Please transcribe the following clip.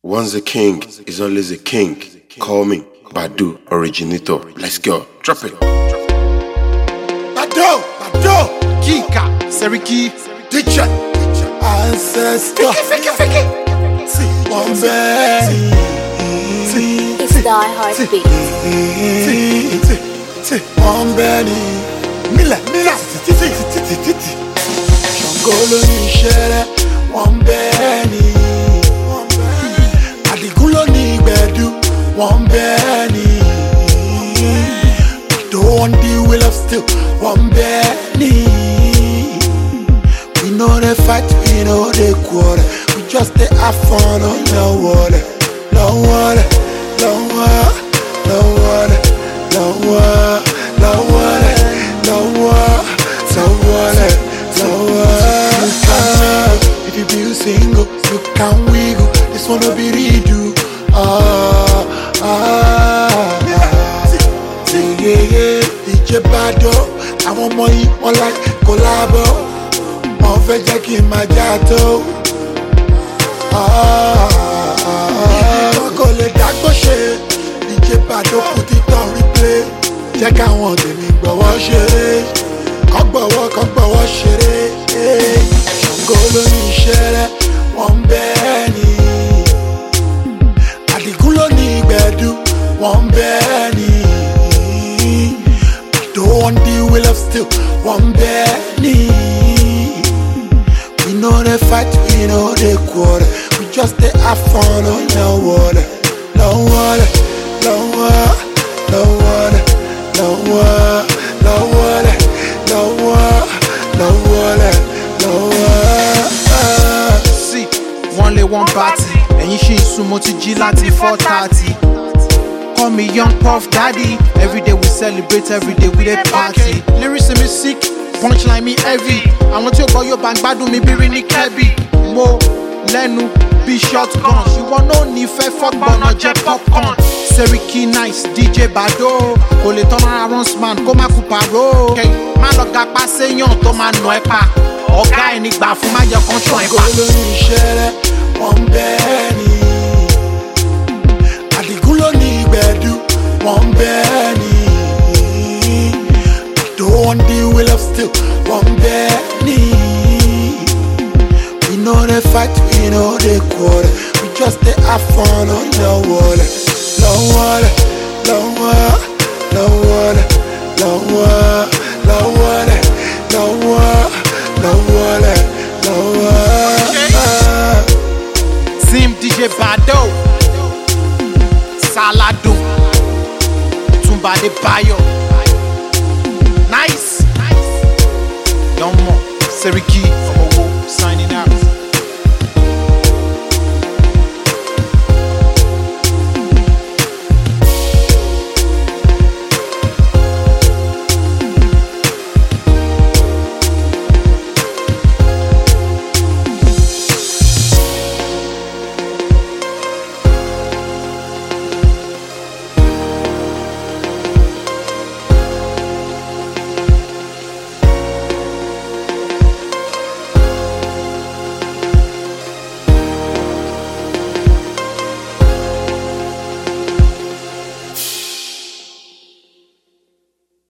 Once a king is always a king. Call me Badu Originator. Let's go. Drop it. Badu, Kika, Seriki, teacher, ancestor. Fiki. See, one belly. It's Die Heartbeat. One belly. Mila. Shangolo ni shere. One belly. Adigulo ni bedu. One belly. Don't deal with love still. One belly. We know the fight, we know the quarter. We just they have fun on the water. No water. If you be single, you can wiggle. This one will be redo. DJ Bado, I want money, more like collabo. On fait Jackie Majato. Quand les dagochés, DJ Bado put it on replay. Check out one day, me gbọ́wọ́ ṣeré. Kàn gbọ́wọ́ ṣeré. Ṣàngóló ní ṣẹrẹ, wọ́n bẹ́ẹ̀ ni. Àdìgún ní gbẹ̀du, wọ́n bẹ́ẹ̀ ni. Don't deal with love still, wọ́n bẹ́ẹ̀ ni. We know the fight, we know the quarter. We just they have fun on the water. No water. See, one party, and you should sumo to G Lati 4:30. Call me Young Puff Daddy. Every day we celebrate, every day we dey party. Lyrics in me sick, punchline me heavy. I want you to go your bank, badu me be really heavy. Mo, Lenu, be shotgun. She want no need fair fuck, but not jet popcorn. Seriki nice, DJ Bado. Kò lè turn around man, kó má kú paro. Má lọ ga pa séyàn tó má nù ẹ́ pa. Ọ̀gá ẹni gbà fún má jẹ́ kán tún ẹ̀ pa. Ṣàngóló ní ṣẹrẹ, wọ́n bẹ́ẹ̀ ni. Àdìgún ló ní gbẹ̀du, wọ́n bẹ́ẹ̀ ni. Don't deal with love still, wọ́n bẹ́ẹ̀ ni. We know the fight, we know the quarter. We just they have fun on the water. No water. Zim DJ Bado, Salado, Tumba de Bayo. Nice. Young Mo, Seriki.